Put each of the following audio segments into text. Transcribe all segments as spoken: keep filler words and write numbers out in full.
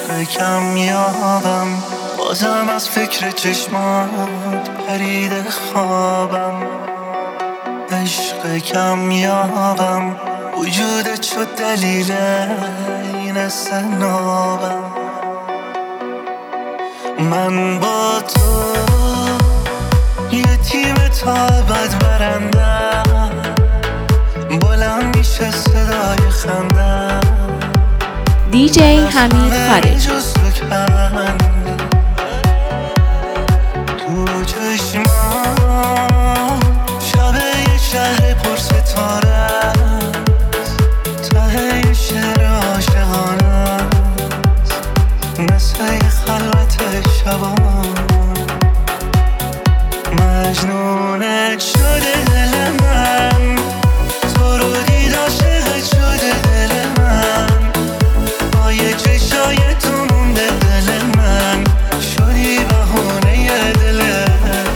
عشق کم یابم، بازم از فکر چشمات پریده خوابم. عشق کم یابم، وجودت شد دلیل این استنابم. من با تو یه تیم تا ابد برندم، بلند میشه صدای خندم. دیجی حمید خارج. تو چشمام شب یه شهر پر ستاره است، ته یه شعر عاشقانه است، مثل یه خلوت شبان. مجنونت شده دل من، تو رو دید عاشقت شده دل من، با یه چشای تو مونده دل من، شدی بهونه دلت.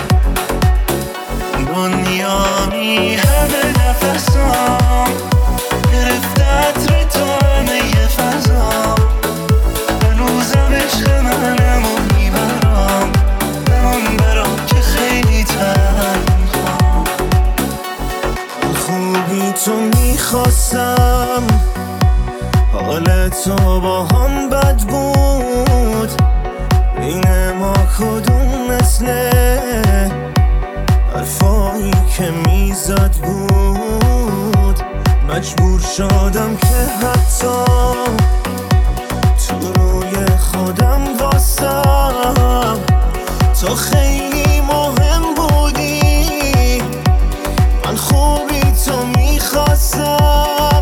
دنیا میهمه نفسام، گرفته عطر تو همه یه فضا، هنوزم عشق منم و میبرام، بمون برام که خیلی تنها. خوبی تو میخواستم، حال تو با هم بد بود، این ما کدوم مثله حرفایی که میزد بود. مجبور شدم که حتی تو روی خودم واسم تو خیلی مهم بودی. من خوبی تو میخواستم،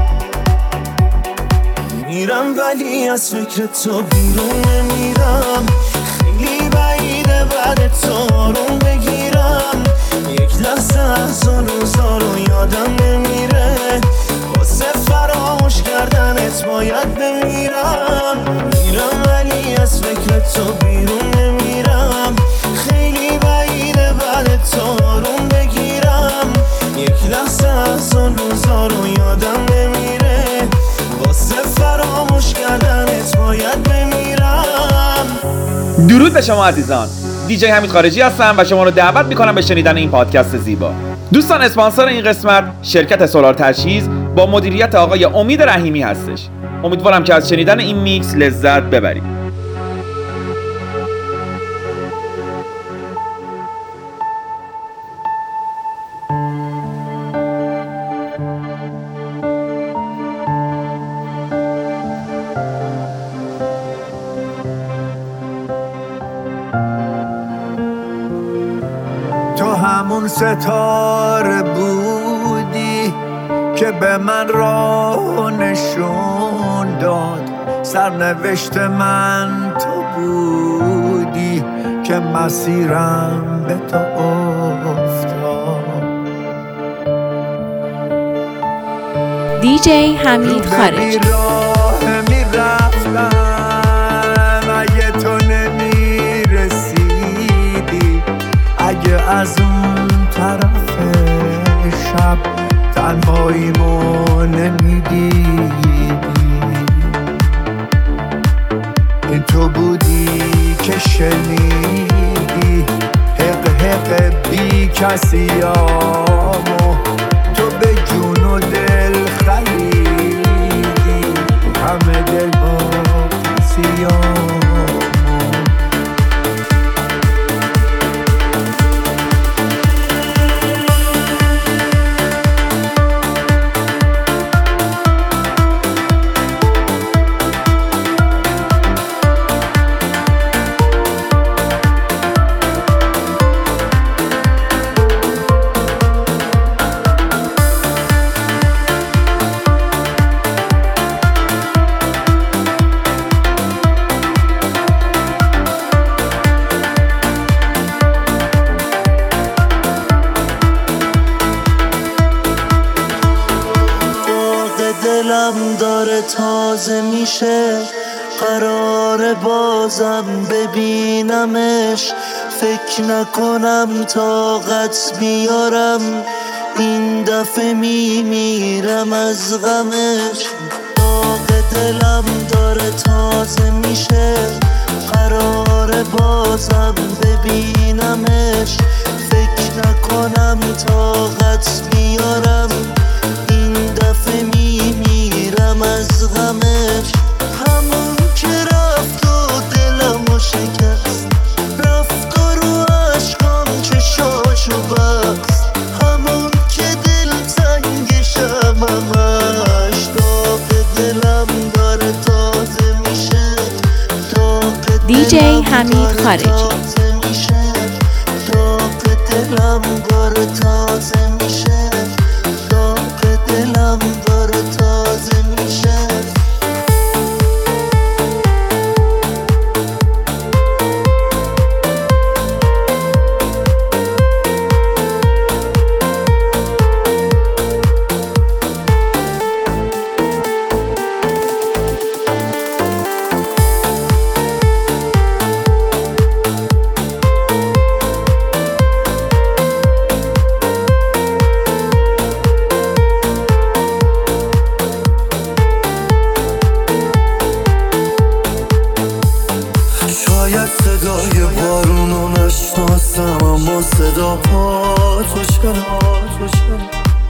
میرم ولی از فکر تو بیرون نمیرم، خیلی بعیده بعد تو آروم بگیرم. یک لحظه از اون روزا رو یادم نمیره، واسه فراموش کردنت باید بمیرم. میرم ولی از فکر تو بیرون نمیرم، خیلی بعیده بعد تو آروم بگیرم. یک لحظه از اون روزا رو یادم نمیره، واسه فراموش کردنت باید بمیرم. درود به شما عزیزان، دیجی حمید خارجی هستم و شما رو دعوت میکنم به شنیدن این پادکست زیبا. دوستان، اسپانسر این قسمت شرکت سولار تجهیز با مدیریت آقای امید رحیمی هستش. امیدوارم که از شنیدن این میکس لذت ببرید. همون ستاره بودی که به من راه نشون داد، سرنوشت من تو بودی که مسیرم به تو افتاد. دیجی حمید خارج. راه میرفتم اگه تو نمیرسیدی، اگه از اون طرف شب تنهاییمو نمیدیدی. این تو بودی که شنیدی حق حق بی کسیامو، تو به جون و دل خریدی همه دل با کسیامو. دلم داره تازه میشه، قراره بازم ببینمش. فکر نکنم طاقت بیارم، این دفعه میمیرم از غمش. داغ دلم داره تازه تازه میشه، قراره بازم ببینمش، فکر نکنم طاقت بیارم، این دفعه میمیرم از غمش. همون که رفت و دلمو شکست، رفت و رو عشقام چشاشو بست، همون که دل تنگشم همش، داغ دلم داره تازه میشه، داغ دیجی حمید خارجی. داغ دلم داره تازه میشه، داغ دلم داره تازه میشه. شاید صدای بارونو نشناسم، اما صدا پاتو شناسم.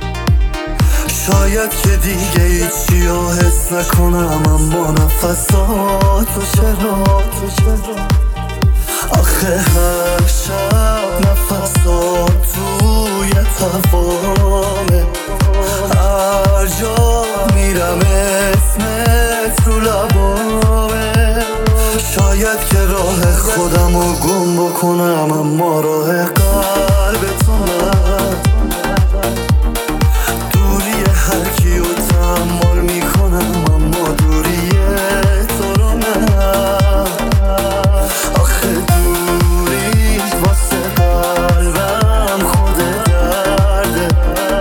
شاید که دیگه هیچی رو حس نکنم، اما نفساتو شناسم. آخه هر شب نفسات توی تفامه، هر جا میرم اسمت رو لبامه. شاید که راه خودم رو گم بکنم، اما راه قلب تو نه. دوری هر کیو تحمل میکنم، اما دوری تو رو نه. آخه دوری واسه قلبم خود درده،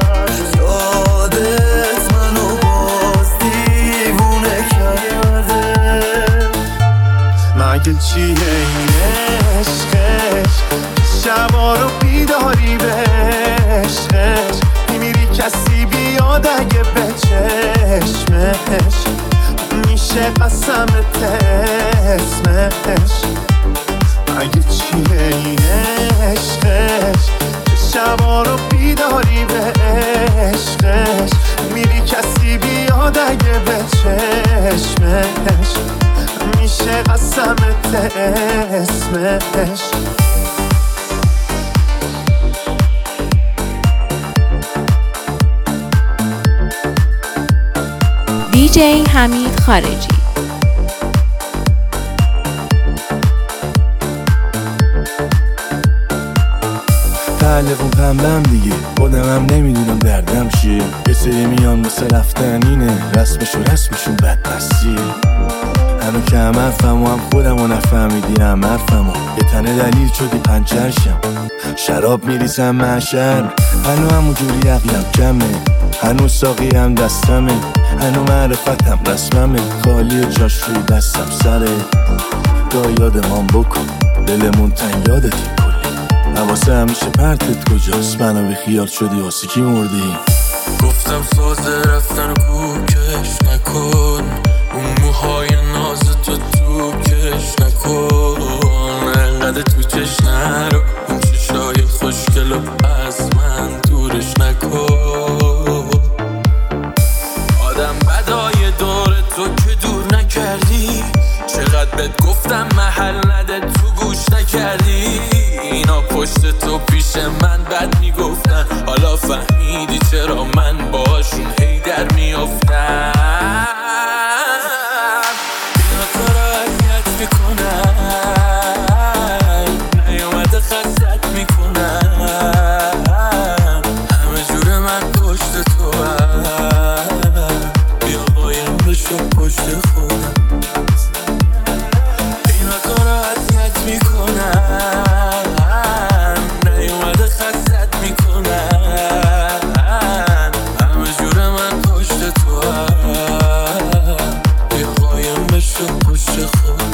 یادت منو باز دیوونه کرده. مگه چیه این عشقش، شبا رو بیداری به عشقش، میمیری کسی بیاد اگه به چشمش، میشه قسمت اسمش. مگه چیه این عشقش، شبا رو بیداری به عشقش، میری کسی بیاد اگه به چشمش، میشه قسمت اسمش. دیجی حمید خارجی. تعلقون پنبم دیگه، خودمم نمیدونم دردم چیه. یه سری میان واسه رفتن اینه، رسمشو رسمشون بدمستیه. هنو که هم حرفم و هم خودم و نفهمیدی هم حرفم و یه تنه دلیل شدی پنچرشم. شراب میریزم محشر، هنو همون جوری عقلم کمه، هنو ساقی هم دستمه، هنو معرفتم رسممه، خالی جاش روی دستم سره. گاه یادمان بکن دلمون تنگ یادتی کلی، حواسه همیشه پرتت کجاست، منو بی خیال شدی واسه کی مردی. گفتم سازه رفتن و کوکش نکن، اون موهای ناز تو تو کش نکن، انقدر تو چش نرو، اون چشای خوشگل و از من دورش نکن. آدم بدای دور تو که دور نکردی، چقدر بهت گفتم محل نده تو گوش نکردی. اینا پشت تو پیش من بد میگفتن، حالا فهمیدی چرا من باشون هی در میافتم. اینا تو را اذیت میکنن، نیومده خستت میکنن، همه جور من پشت تو هم، بیا قایم بشو پشت خودم. اینا تو را اذیت میکنن، نیومده خستت میکنن، همه جور من پشت تو هم، بیا قایم بشو پشت خودم.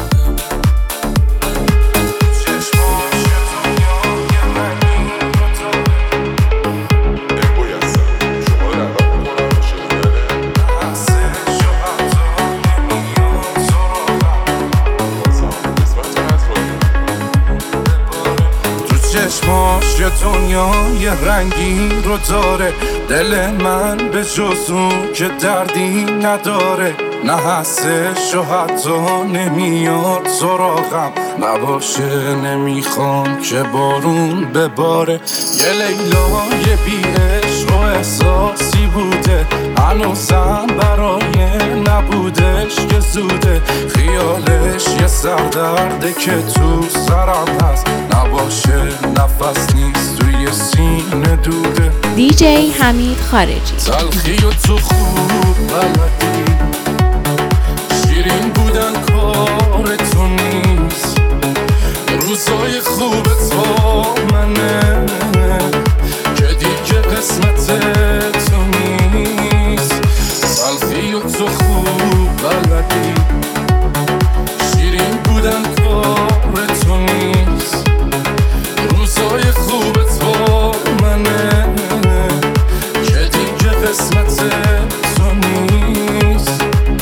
چشماش یه دنیای رنگی رو داره. دل من به جز اون که دردی نداره، نه هستش و حتی نمیاد سراغم نباشه. نمیخوام که بارون بباره. یه لیلای بی عشق و احساسی بوده، هنوزم برای نبودش که زوده. خیالش یه سردرده که تو سرم هست، نباشه نفس نیست توی سینه دوده. دیجی حمید خارجی. تلخی و تو خوب بلدی، شیرین بودن کار تو نیست. روزای خوب تو منه که دیگه قسمت تو نیست. تلخی و تو خوب بلدی، شیرین بودن کار تو نیست. روزای خوب تو منه که دیگه قسمت تو نیست.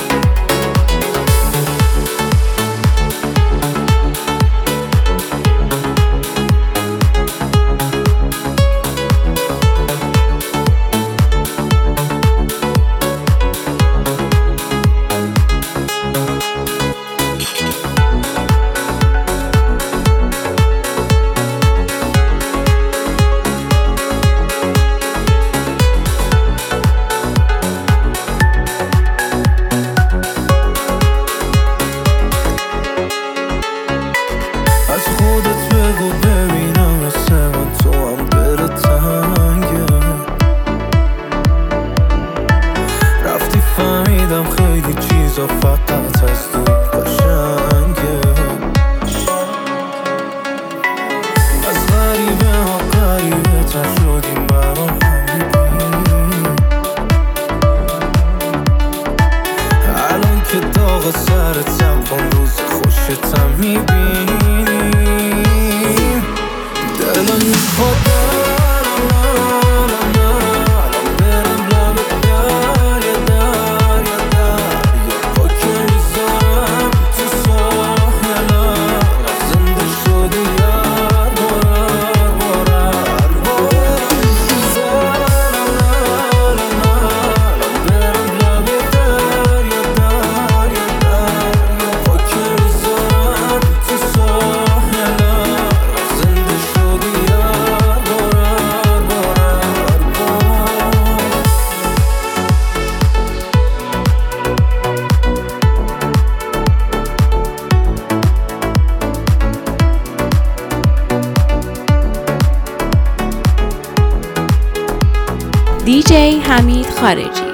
دیجی حمید خارجی.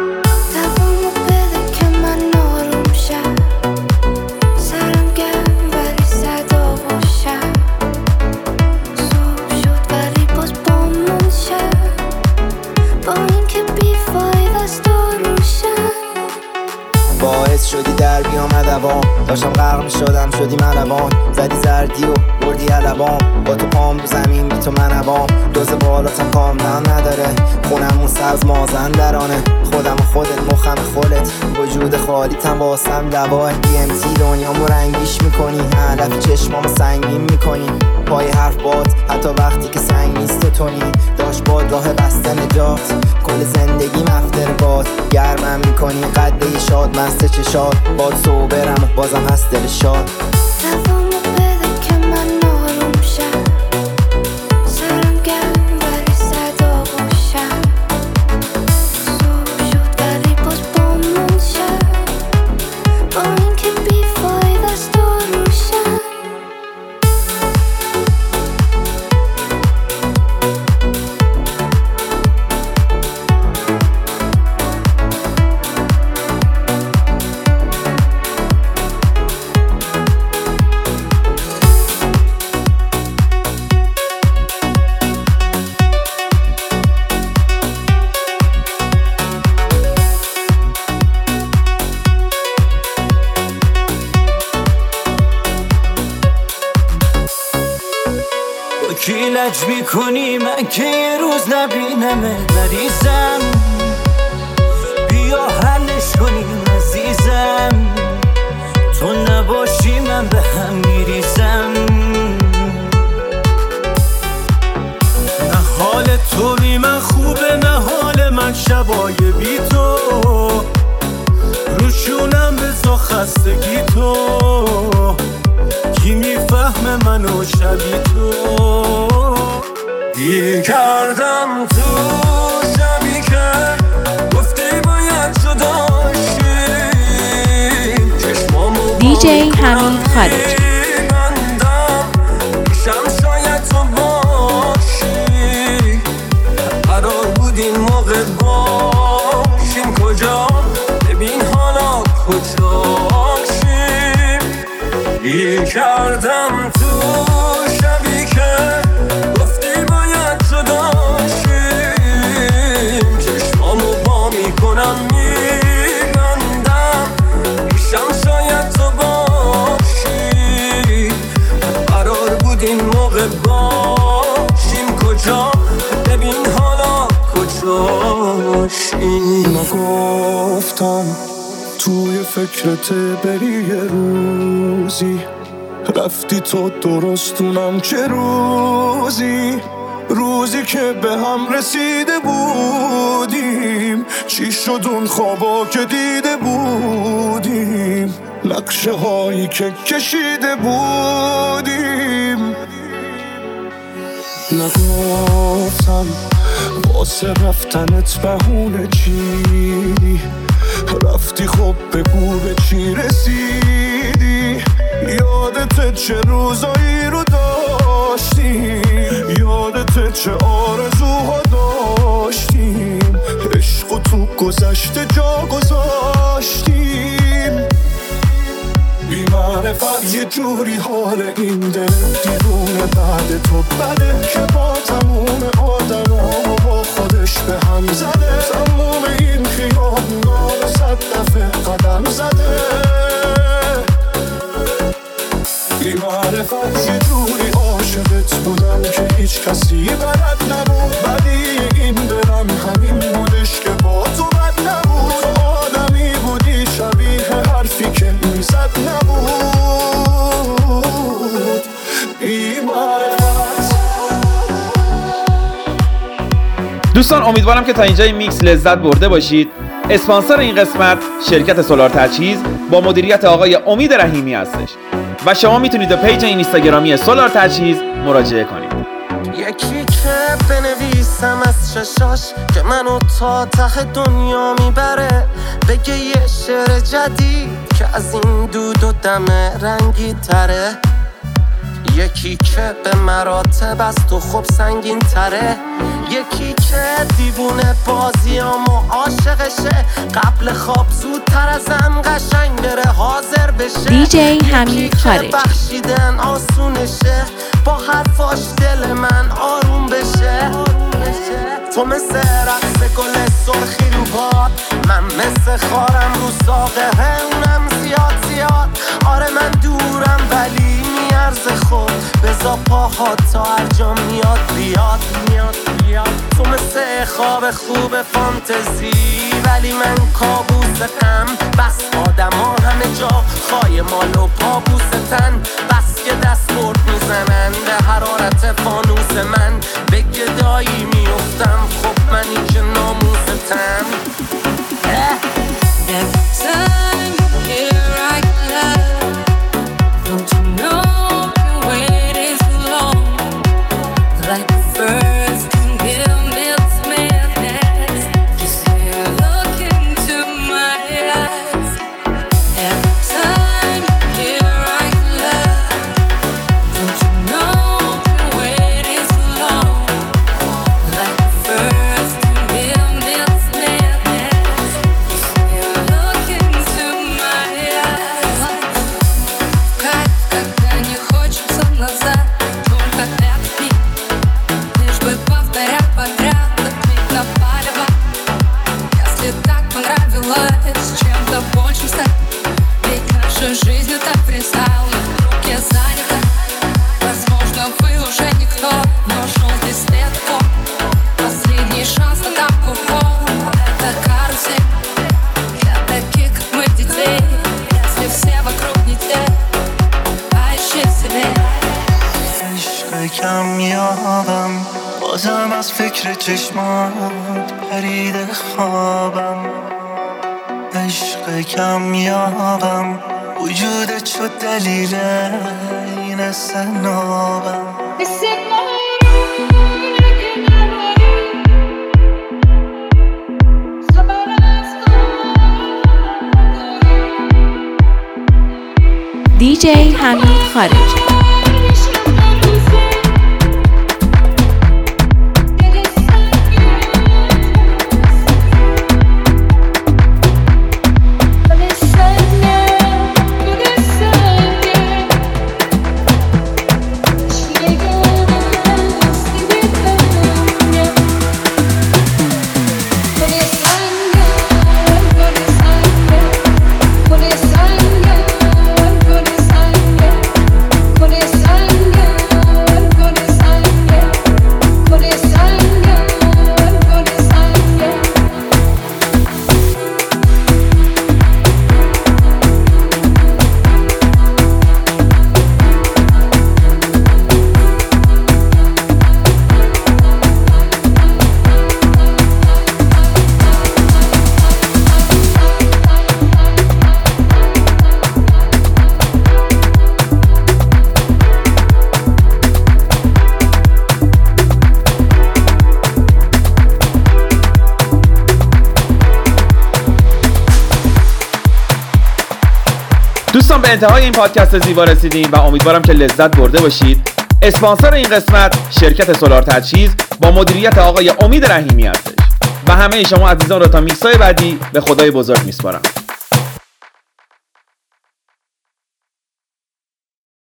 باعث شدی در بیامد دوام، داشتم غرق می شدم شدی ملوان. زدی زردی و بردی علبام، با تو پام رو زمین بی تو من عوام. دوز بالاتم کاملا نداره، خونمون سبز مازندرانه. خودم و خودت مخم خودت، وجود خالیتم واسم دواه. بی ام تی دنیامو رنگیش میکنی، هدف چشمامو سنگین میکنی. پای حرف باد حتی وقتی که سنگ نیست و تونی. داشت باد راه بسته نجات، کل زندگی مفتر باد. گرمم میکنی قده شاد مست چشاد، باد صوبرم بازم هست دل شاد. کی لج میکنی من که یه روز نبینمه مریضم. بیا حلش کنیم عزیزم، تو نباشی من به هم میریزم. خستگی تو، کی میفهمه منو شبیه تو. گیر کردم تو شبی که گفتی باید جدا شیم، چشمامو دی جی حمید خارجی. بندم میشم شاید تو باشی، قرار بود این موقع باشیم کجا، ببین حالا کجاشیم. گیر کردم تو شبی که گفتی باید جدا شیم، چشمامو با میکنم میبندم میشم شاید تو باشی، قرار بود این موقع باشیم کجا، ببین حالا کجاشیم. نگفتم توی فکرت بری یه روزی، رفتی تو درستونم چه روزی، روزی که به هم رسیده بودیم، چی شد اون خوابا که دیده بودیم، نقشه هایی که کشیده بودیم. نگفتم واسه رفتنت بهونه چی، رفتی خب بگو به چی رسیدی، یادت چه روزایی رو داشتیم، یادت چه آرزوها داشتیم، عشق و تو گذشته جا گذاشتیم. بی معرفت یه جوری حال این دل دیوونه بعد تو بده، که با تموم آدم ها با خودش به هم زده، تموم این خیابونا رو صد دفعه قدم زده. بی معرفت یه جوری عاشقت بودم که هیچ کسی بلد نبود، ولی این دلم همین بودش که با تو بد نبود، تو آدمی بودی شبیه حرفی که میزد نبود. بی معرفت. دوستان امیدوارم که تا اینجای میکس لذت برده باشید. اسپانسر این قسمت شرکت سولار تجهیز با مدیریت آقای امید رحیمی هستش و شما میتونید به پیج اینستاگرامی سولار تجهیز مراجعه کنید. یکی که بنویسم از چشاش که منو تا ته دنیا میبره، بگه یه شعر جدید که از این دود و دم رنگی تره، یکی که به مراتب از تو خوب سنگین تره، یکی که دیوونه بازیامو عاشقشه، قبل خواب زودتر ازم قشنگ بره حاضر بشه. دی جی حمید خارجی. یکی که بخشیدن آسونشه، با حرفاش دل من آروم بشه. تو مثل رقص گل سرخی رو باد، من مثل خارم رو ساقه اونم زیاد زیاد. آره من دورم ولی میارزه خود، بزا پاها تا هر جا میاد بیاد میاد بیاد. تو مثل خواب خوب فانتزی ولی من کابوستم، بس آدم ها همه جا خواهی مال و پابوستن، بس که دست برد میزنن به حرارت فانوس من، به گدایی میفتم خب من این که ناموستم. بازم از فکر چشمات پرید خوابم، عشق کمیابم وجودت شد دلیل این سنابم. دیجی حمید خارجی. دوستان به انتهای این پادکست زیبا رسیدیم و امیدوارم که لذت برده باشید. اسپانسر این قسمت شرکت سولار تجهیز با مدیریت آقای امید رحیمی هستش و همه شما عزیزان رو تا میکسای بعدی به خدای بزرگ میسپارم.